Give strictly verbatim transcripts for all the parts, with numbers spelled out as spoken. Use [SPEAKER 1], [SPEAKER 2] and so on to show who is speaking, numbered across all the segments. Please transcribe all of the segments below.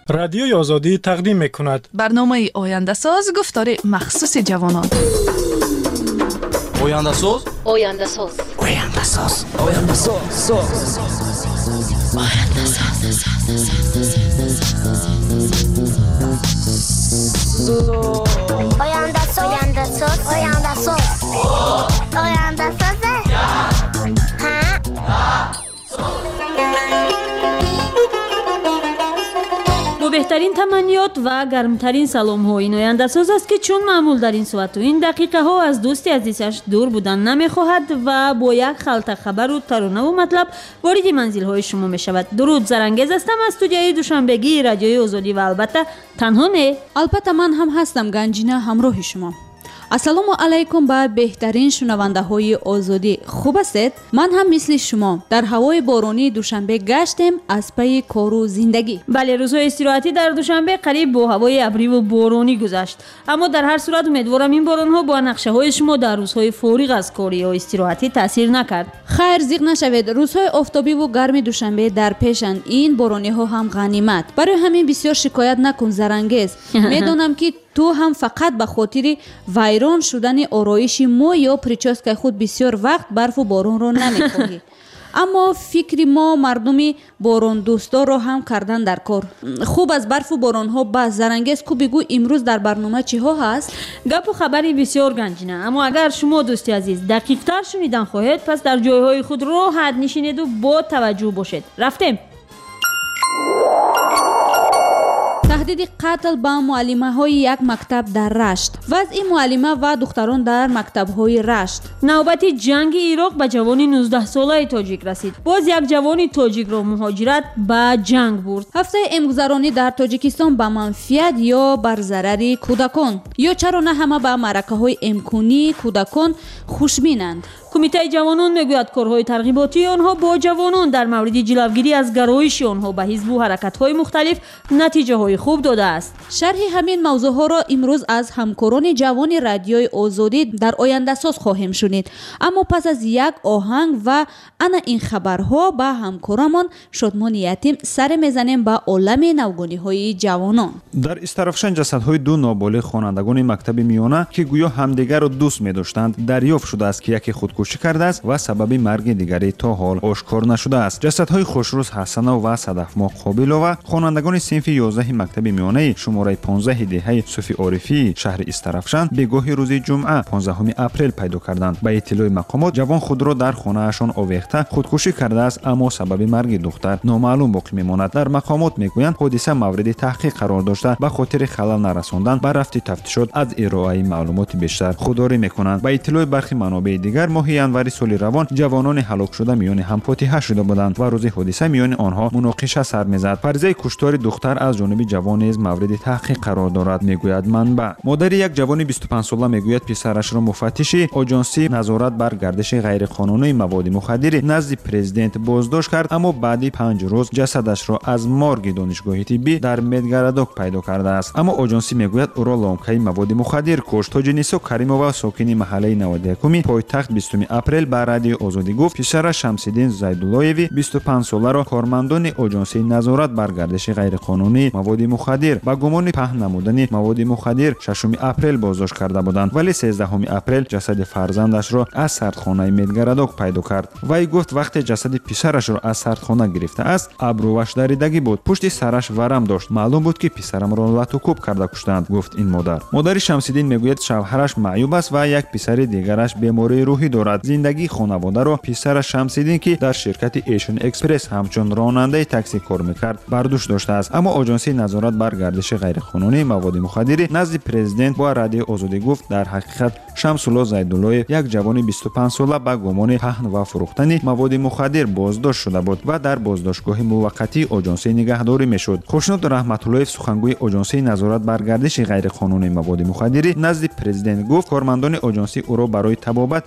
[SPEAKER 1] رادیوی آزادی تقدیم می‌کند
[SPEAKER 2] برنامه آینده ساز گفتار مخصوص جوانان.
[SPEAKER 3] آینده ساز
[SPEAKER 4] آینده ساز
[SPEAKER 3] آینده ساز آینده ساز
[SPEAKER 4] آینده ساز آینده ساز آینده ساز آینده ساز آینده ساز
[SPEAKER 5] با بهترین تمنیات و گرمترین سلام ها این آینده ساز است که چون معمول در این ساعت و این دقیقه ها از دوستی عزیزش دور بودن نمیخواهد و با یک خلطه خبر و ترانه و مطلب وارد منزل های شما می شود. درود، زرنگز هستم از استودیوی دوشنبگی رادیوی آزادی و البته تنها نه،
[SPEAKER 6] البته من هم هستم گنجینه همراه شما. السلام علیکم به بهترین شنونده های آزادی. خوب هستید؟ من هم مثل شما در هوای بارانی دوشنبه گشتیم از پی کار و زندگی.
[SPEAKER 5] بله، روزهای استراحتی در دوشنبه قریب با هوای ابری و بارانی گذشت، اما در هر صورت امیدوارم این باران ها با نقشه های شما در روزهای فارغ از کاری یا استراحتی تاثیر نکرد.
[SPEAKER 6] خیر، زیغ نشوید. روزهای آفتابی و گرم دوشنبه در پیشند. این بارانی ها هم غنیمت. برای همین بسیار شکایت نکن زرنگز. میدونم که تو هم فقط به خاطر ویران شدن آرایش مو یا پریچاسکای خود بسیار وقت برف و باران رو نمیخواهی. اما فکر ما مردمی باران دوستا رو هم کردن در کار. خوب از برف و باران ها بس. زرنگز کو بگو امروز در برنامه چی ها هست؟
[SPEAKER 5] گپ و خبری بسیار گنجینه، اما اگر شما دوستی عزیز دقیق تر شنیدن خواهید پس در جایهای خود راحت نشینید و با توجه باشید. رفتیم.
[SPEAKER 6] تهدید قتل به معلمه های یک مکتب در رشت. وضع معلمه و دختران در مکتب های رشت.
[SPEAKER 5] نوبت جنگ عراق به جوانی نوزده ساله تاجیک رسید. باز یک جوانی تاجیک را مهاجرت به جنگ برد.
[SPEAKER 6] هفته امگذرانی در تاجیکستان به منفیت یا بر ضرر کودکان یا چرا نه همه به معرکه های امکانی کودکان خوشبینند.
[SPEAKER 5] کمیته جوانان میگوید کارهای ترغیباتی آنها با جوانان در مورد جلوگیری از گرایش آنها به حزب و حرکت‌های مختلف نتیجه های خوب داده است.
[SPEAKER 6] شرح همین موضوع ها را امروز از همکاران جوان رادیوی آزادی در آینده ساز خواهیم شنید. اما پس از یک آهنگ و انا این خبرها به همکارمان شادمان یتیم سر میزنیم به عالم نوگانی های جوانان.
[SPEAKER 7] در استرافشان جسدهای دو نابالغ خوانندگان مکتب میانه که گویا همدیگر را دوست می‌داشتند دریافت شده است که یکی خودکشی کرده است و سبب مرگ دیگری تا حال آشکار نشده است. جسدهای خوشروز حسنه و صدفما قابلووا خوانندگان صنف یازده مکتب میانه شماره پانزده دهه صوفی عارفی شهر استرافشان بگاه روز جمعه پانزدهم اپریل پیدا کردند. به اطلاع مقامات جوان خود را در خانه اشان آویخته خودکشی کرده است، اما سبب مرگ دختر نامعلوم باقی میماند. در مقامات میگویند حادثه مورد تحقیق قرار داشته به خاطر خلل نرساندن به رفت تفتیشات از ارائه معلومات بیشتر خودداری میکنند. به اطلاع برخی منابع دیگر ماه ینوری سال روان جوانان هلاک شده میان هم فاتحه شده بودند و روز حادثه میان آنها مناقشه سر میزد. فرضیه کشتار دختر از جانب جوان نیز مورد تحقیق قرار دارد میگوید منبع. مادر یک جوان بیست و پنج ساله میگوید پسرش را مفتش آژانسی نظارت بر گردش غیرقانونی مواد مخدر نزد پرزیدنت بازداشت کرد، اما بعد پنج روز جسدش را از مارگ دانشگاه طبی در مدگرداک پیدا کرده است. اما آژانسی میگوید او را لامکه مواد مخدر کشت. تاجنیسا کریمووا ساکن محله نود و یک پایتخت بیستم اپریل به رادیو آزادی گفت پسر شمس‌الدین زیدالله‌وی بیست و پنج ساله را کارمندان آژانسی نظارت بر گردش غیرقانونی مواد مخدر با گمان پهن نمودن مواد مخدر ششم اپریل بازداشت کرده بودند، ولی سیزدهم اپریل جسد فرزندش را از سردخانه مدگرداک پیدا کرد. وی گفت وقتی جسد پسرش را از سردخانه گرفته است ابروش دریدگی بود، پشت سرش ورم داشت. معلوم بود که پسرم را لطو کوب کرده کشتند، گفت این مادر. مادر شمس‌الدین میگوید شوهرش معیوب است و یک پسر دیگرش بیماری روحی دارد. زندگی خانواده را پسر شمس‌الدین که در شرکت ایشن اکسپرس همچون راننده تاکسی کار میکرد برداشت داشته است. اما آژانسی نظارت بر گردش غیرقانونی مواد مخدر نزد پرزیدنت با رادیو آزادی گفت در حقیقت شمس‌الله زیدالله یک جوان بیست و پنج ساله با گمان پهن و فروختن مواد مخدر بازداشت شده بود و در بازداشتگاه موقتی آژانسی نگهداری میشد. خوشنود رحمت‌الله سخنگوی آژانسی نظارت بر گردش غیرقانونی مواد مخدر نزد پرزیدنت گفت کارمندان آژانسی او را برای تبابت با بیماری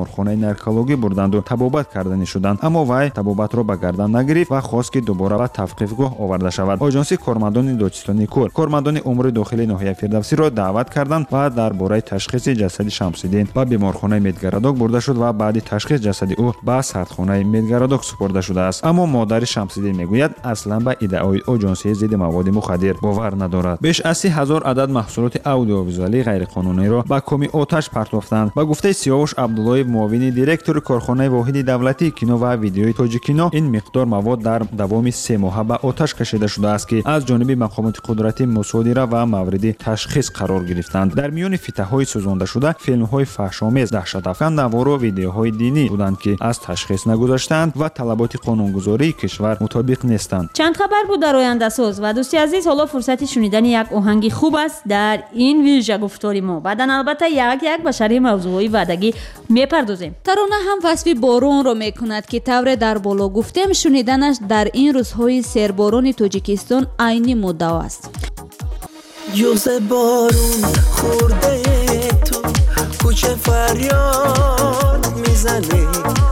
[SPEAKER 7] بیمارخانه نرکولوژی بردند و طبابت کردنی شدند، اما وی طبابت را به گردن نگرفت و خواست که دوباره به تفقیقگاه آورده شود. آژانس کارمندان داچستانی کل کارمندان امور داخلی ناحیه فردوسی را دعوت کردند و درباره تشخیص جسد شمس‌الدین به بیمارخانه میدگراداک برده شد و بعد تشخیص جسد او به سردخانه میدگراداک سپرده شده است. اما مادر شمس‌الدین میگوید اصلا به ادعای آژانس ضد مواد مخدر باور ندارد. بیش از سی هزار عدد محصولات اودیوویزوئالی غیرقانونی را به کمی آتش پرتافتند. با گفته سیاوش عبدالله معاون دیرکتور کارخانه واحد دولتی کینو و ویدیوی تاجیکینو، این مقدار مواد در دوام سه ماه به آتش کشیده شده است که از جانب مقامات قدرتی مصادره و مورد تشخیص قرار گرفتند. در میان فتح‌های سوزانده شده فیلم‌های فحش‌آمیز، دهشت‌افکن و ویدیوهای دینی بودند که از تشخیص نگذاشتند و طلبات قانونگذاری کشور مطابق نیستند.
[SPEAKER 5] چند خبر بود در آینده ساز و دوستی عزیز، حالا فرصت شنیدن یک آهنگ خوب است در این ویژه گفتاری ما. بعدن البته یک یک به شرح موضوعی بعدگی میپردازیم.
[SPEAKER 6] ترانه هم وصف بارون رو میکند که طور در بالا گفتیم شنیدنش در این روزهای سرباران تاجیکستان عینی مدعا است.
[SPEAKER 8] جز بارون خورده تو کوچه فریاد میزنه،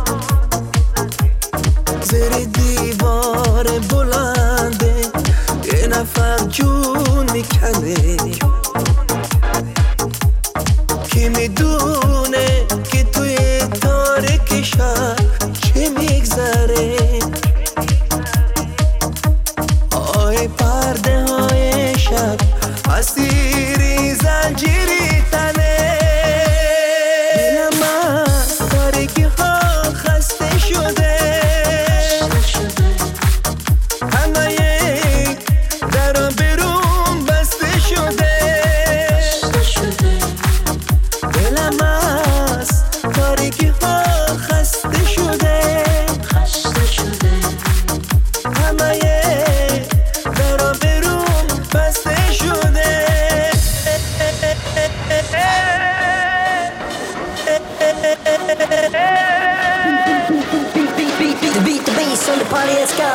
[SPEAKER 8] زیر دیوار بلنده یه نفر جون میکنه. کی میدونه که توی تاریک شهر چه میگذره، آی پرده های شب اسیری زنجیری تنه. دلم از تاریکی ها خسته شده، همه یک در بیرون بسته شده. دلم از تاریکی ها خسته شده، همه یک در بیرون بسته شده.
[SPEAKER 3] Beat the beat the bass on the party, let's go.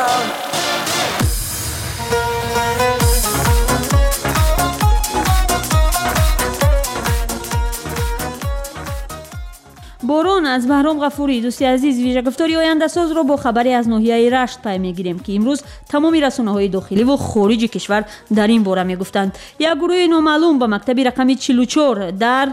[SPEAKER 5] بارون از بهرام غفوری. دوستی عزیز، ویژه گفتاری آینده ساز رو با خبری از ناحیه رشت پی میگیریم که امروز تمامی رسانه‌های داخلی و خارجی کشور در این باره میگفتند. یک گروه نامعلوم به مکتب رقم چهل و چهار در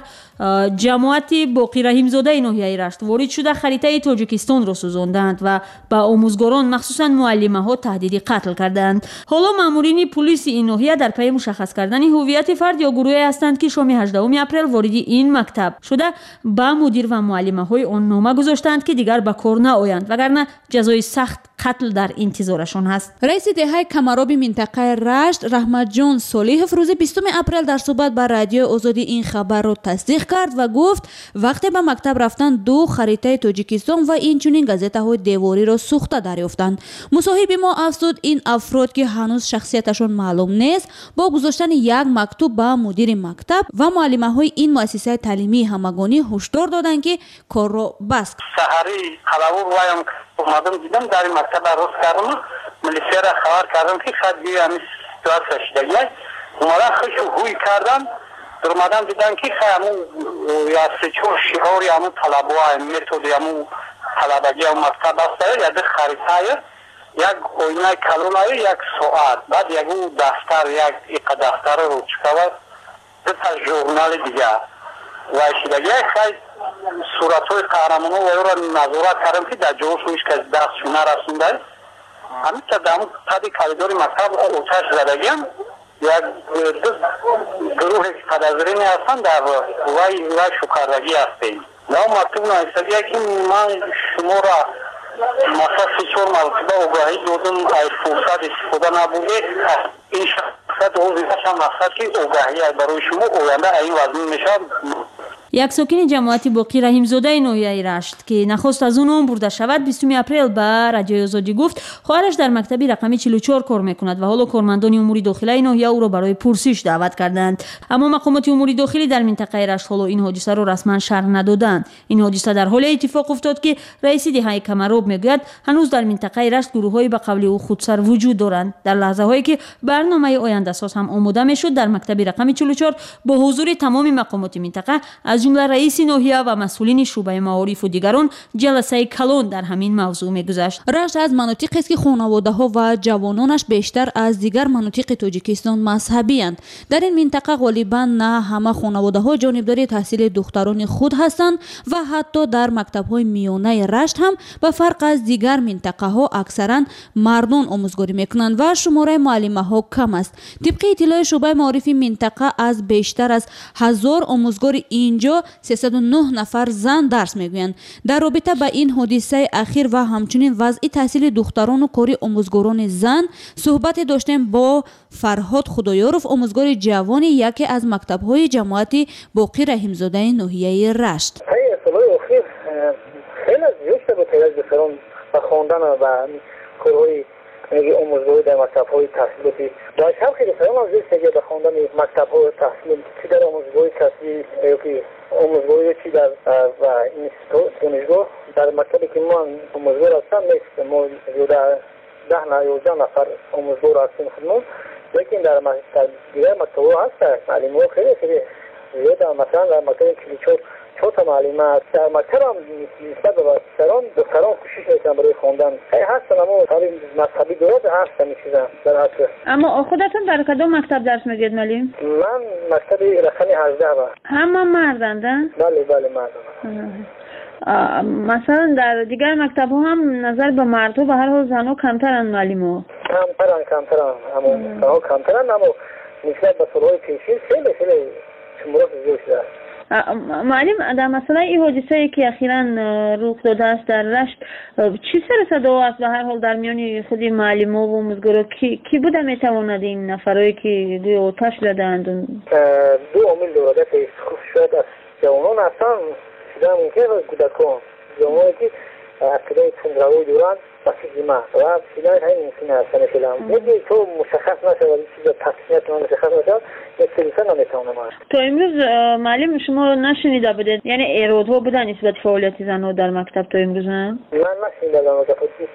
[SPEAKER 5] جماعت باقی رحیم زاده ناحیه رشت وارد شده خریطه تاجیکستان را سوزاندند و به آموزگاران مخصوصا معلمه ها تهدید قتل کردند. حالا مامورین پلیس این ناحیه در پی مشخص کردن هویت فرد یا گروهی هستند که شام هجدهم اپریل وارد این مکتب شده به مدیر و معلمه های آن نامه گذاشتند که دیگر به کار نآیند وگرنه جزای سخت قتل در انتظارشان هست.
[SPEAKER 6] رئیس دهه کمراب منطقه رشت رحمت جان صالح روز بیستم اپریل در صحبت با رادیو آزادی این خبر را تصدیق کرد و گفت وقتی به مکتب رفتن دو خریطه تاجیکستان و اینچنین گازیته های دیواری را سوخته دریافتند. مصاحب ما افزود این افراد که هنوز شخصیتشان معلوم نیست با گذاشتن یک مکتوب به مدیر مکتب و معلمه های این مؤسسه تعلیمی همگانی هشدار دادند که کار را بس.
[SPEAKER 9] سحری حلاوه وایم اومدم دیدم در این مکتب روز کردم، ملیسیا را خبر کردم که خدی همی سیاسه شده اومدن خشو هوی کردن در اومدن دیدن که همون یا سه چور شعاری همون طلبه های متود همون طلبگی همون مکتب هسته یا ده خریطه یک اوینه کلون های یک ساعت بعد یک دفتر یک ایقا دفتر رو چکوه ده تا جورنال دیگه و شدگی خیلی صورت های قهرمانو و او را نظارت کردم که در جوش میش که دستشون نرسونده همین که در همون تدی کلیداری مکتب اوتش زدگیم یک دو گروه پدازرینی هستن در وی وی شکردگی هستیم نام مکتوب نایستگیه که من شما را مثلا سی چور مرتبه اوگاهی دادم ای فرصت استفاده نبوده این شخصت اوزیدش هم مقصد که اوگاهی برای شما اوینده این وزن میشه.
[SPEAKER 5] یک ساکن جماعت باقی رحیم زاده ناحیه رشت که نخست از اون عمر برده شود بیستم اپریل به رادیو آزادی گفت خواهرش در مکتبی رقمی چهل و چهار کار میکند و حالا کارمندان امور داخلی ناحیه او را برای پرسش دعوت کردند. اما مقامات امور داخلی در منطقه رشت حالا این حادثه را رسما شرح ندادند. این حادثه در حال اتفاق افتاد که رئیس دهه کمراب میگوید هنوز در منطقه رشت گروه‌های به قول او خودسر وجود دارند. در لحظه هایی که برنامه آینده ساز هم آماده میشد در مکتبی رقمی چهل و چهار با حضور تمام مقامات منطقه از از جمله رئیس ناحیه و مسئولین شعبه معارف و دیگران جلسه کلان در همین موضوع می‌گذشت.
[SPEAKER 6] رشت از مناطقی است که خانواده‌ها و جوانانش بیشتر از دیگر مناطق تاجیکستان مذهبی اند. در این منطقه غالباً نه همه خانواده‌ها جانبداری تحصیل دختران خود هستند و حتی در مکتب‌های میانه رشت هم به فرق از دیگر منطقه‌ها اکثراً مردان آموزگاری می‌کنند و شماره معلم‌ها کم است. طبق اطلاع شعبه معارف منطقه از بیشتر از هزار آموزگار اینجا سیصد و نه نفر زن درس می‌گویند. در رابطه با این حادثه اخیر و همچنین وضع تحصیل دختران و کاری آموزگاران زن صحبت داشتیم با فرهاد خدایارف، آموزگار جوان یکی از مکتب‌های جماعت باقی رحیمزاده ناحیه رشت.
[SPEAKER 9] سالهای اخیر خیلی زیاد شده تعداد دختران و خواندن و کارهای آموزگاری در مکتب‌های تحصیلاتی داشت. هم خیلی دختران هم زیاد شده به خواندن مکتب‌های تحصیل، چی در آموزگاری تحصیل یا که آموزگاری چی در و اینستیتوت دانشگاه. در مکتبی که ما آموزگار هستم نیست، ما زیاده ده نه یازده نفر آموزگار هستیم خودمون، لیکن در دیگر مکتب‌ها هست معلم‌ها خیلی خیلی زیاده. مثلا در مکتب کلیچور چهار تا معلم است. در مکتب هم نسبت به دختران دختران کوشش میکنن برای خواندن. هستن اما طالب مذهبی درست هستن میشن در اصل.
[SPEAKER 5] اما خودتون در کدام مکتب درس میگید معلم؟
[SPEAKER 9] من مکتب رقم هجده با.
[SPEAKER 5] همه مردند؟
[SPEAKER 9] بله بله مردند.
[SPEAKER 5] مثلا در دیگر مکتب ها هم نظر به مردها به هر حال زنها کمترن معلم ها؟
[SPEAKER 9] کمترن کمترن اما زنها کمترن اما نسبت به سالهای پیشین خیلی خیلی شمارات زیاد شده است.
[SPEAKER 5] معلم در مثلا این حادثه ای که اخیراً رخ داده است در رشت چی سر صدا است به هر حال در میان خود معلم ها و آموزگارا کی کی بوده میتواند این نفرایی که دوی آتش زدند؟
[SPEAKER 9] دو عامل دارد که شاید از جوانان هستن شده ممکن است کودکان جوانانی که عقیده تندروی دارند و سیزیمه و شدن همین ممکن است نمیشلم یکی تو مشخص نشد و چیز تصمیت من مشخص نشد یک سریسه نمیتونم.
[SPEAKER 5] تا امروز معلم شما نشنیده بودید یعنی ایرادها بودن نسبت فعالیت زنها در مکتب تا امروز هم؟
[SPEAKER 9] من نشنیده بودم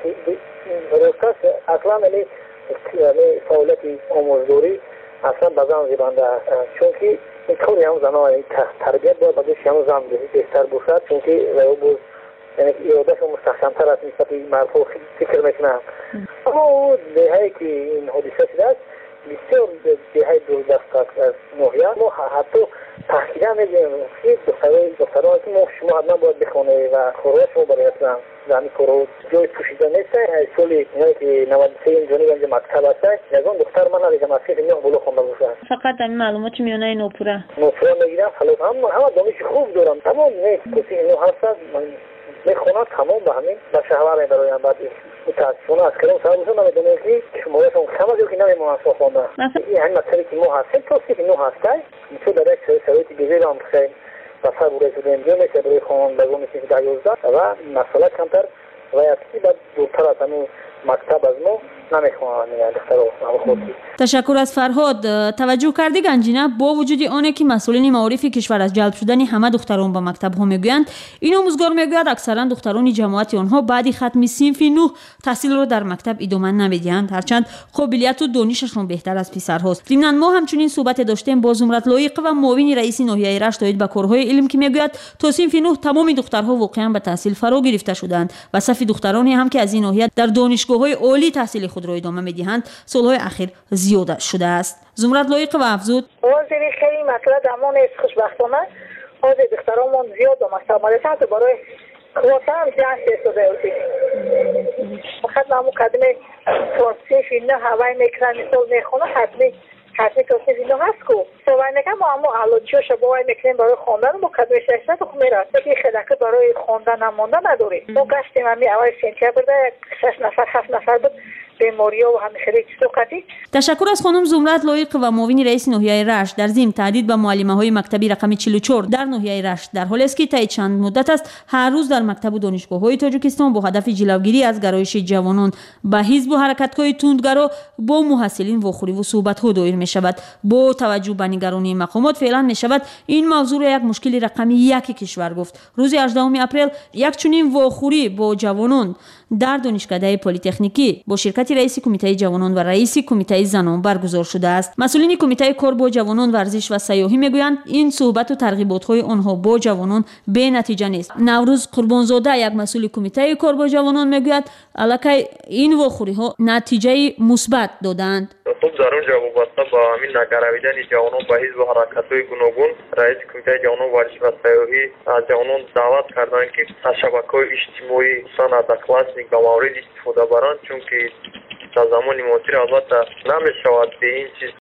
[SPEAKER 9] روستاست اصلا علی فعالیت آموزگاری اصلا بزن زیبنده چون که این کاری هم زنها تربیت باید بگیش هم زن بهتر باشد چون که بود یعنی ایرادش مستحکمتر از نسبت مردها فکر میکنم. اما او دهایی که این حادثه شده است بسیار دهایی دور دست از ناحیه ما حتی تحقیقا میگیم که دختران دختران که ما شما حتما باید بخونه و کارهای شما برای اصلا زمین کارها جای پوشیده نیسته. سالی اینایی که نود و سه اینجانی اینجا مکتب هسته یکان دختر من ندیدم از که میان بلو خونده باشد.
[SPEAKER 5] فقط همین معلومات میانه نوپوره
[SPEAKER 9] نوپوره میگیرم خلاف هم همه دانش خوب دارم تمام نیست کسی اینو هست میخونم تمام به همین به شهوار میبرایم بعد متاسفانه از کلام صاحب بزن نمیدونم که شمارشون کم از که نمیمونم سو خونده این همین مطلبی که ما هستیم توصیف که نو هسته میتون در یک شرایطی بزیر هم خیلی بسر بوده شده اینجا میشه برای خواهان بگو میشه در یازده و مسئله کمتر و یکی بعد دورتر از همون مکتب از ما نمیخواهن دختر و خودی.
[SPEAKER 5] تشکر از فرهاد. توجه کردی گنجینه با وجود آنه که مسئولین معارف کشور از جلب شدن همه دختران به مکتب ها میگویند این آموزگار میگوید اکثرا دختران جماعت آنها بعد ختم صنف نه تحصیل را در مکتب ادامه نمیدهند هرچند قابلیت و دانششان بهتر از پسرهاست. ضمن ما همچنین صحبت داشتیم با زمرت لایق و معاون رئیس ناحیه رشت به کارهای علم که میگوید تا صنف نه تمام دخترها واقعا به تحصیل فرا گرفته شدند و صف دخترانی هم که از این ناحیه در دانشگاه‌های عالی تحصیل خود را ادامه میدهند سالهای اخیر زیاد شده است. زمرت لایق و افزود
[SPEAKER 10] واضحی خیلی مسئله درمان است خوشبختانه از دخترامون زیاد و مستعملتن تو برای کوتا هم جنس شده اوتی فقط نامو قدمه توصیف اینه هوای میکنن مثل میخونه حتمی حتمی توصیف اینه هست کو سوای نکن ما همو علوچیو شباهای میکنیم برای خوندن و قدمه ششت خو میره که خلقه برای خوندن نمونده نداری ما گشتیم همی اول سنتیا برده شش نفر هفت نفر بود بیماریا و همه خیلی سوقتی.
[SPEAKER 5] تشکر از خانم زمرت لایق و معاون رئیس ناحیه رشت. در ضمن تهدید به معلمه‌های مکتبی رقم چهل و چهار در ناحیه رشت در حالی است که طی چند مدت است هر روز در مکتب و دانشگاه‌های تاجیکستان با هدف جلوگیری از گرایش جوانان به حزب و حرکت‌های تندگرا با محصلین واخوری و صحبت‌ها دایر می‌شود. با توجه به نگرانی مقامات فعلا می‌شود این موضوع را یک مشکل رقمی یک کشور گفت. روز هجدهم اپریل یک چنین واخوری با جوانان در دانشکده پلی‌تکنیکی با شرکت риёсати раиси кумитаи ҷавонон ва раиси кумитаи занон баргузор шудааст. масъулини кумитаи кор бо ҷавонон, варзиш ва сайёҳӣ мегӯянд, ин суҳбату тарғиботҳои онҳо бо ҷавонон бенатиҷа нест. наврӯз қурбонзода, як масъули кумитаи кор бо ҷавонон, мегӯяд аллакай ин вохӯриҳо натиҷаи мусбат доданд.
[SPEAKER 11] хуб дар он ҷо вобаста ба ҳамин нагаравидани ҷавонон ба ҳизбу ҳаракатҳои гуногун раиси кумитаи ҷавонон варзиш ва сайёҳӣ аз ҷавонон даъват карданд ки аз шабакаҳои иҷтимоӣ хусусан аз одноклассник ба маврид истифода баранд, чунки дар замони муосир албатта намешавад be ин чиз